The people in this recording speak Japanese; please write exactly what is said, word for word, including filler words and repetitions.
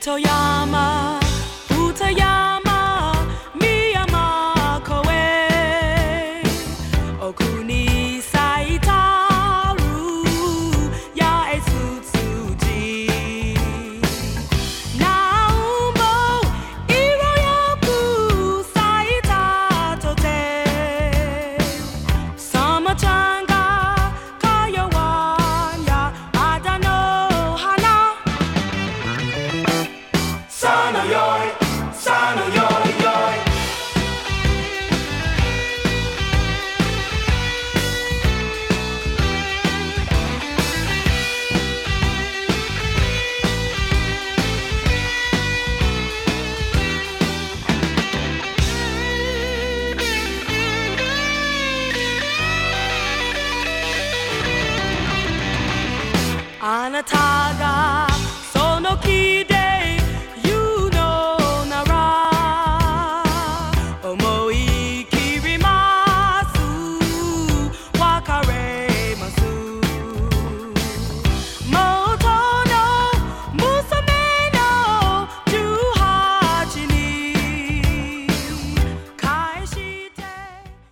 糸山二山三山越え奥に咲いたる八重ツツジ何本色よく咲いたとてサマちゃんが通わんやあだの花さのよいさのよいよいあなたが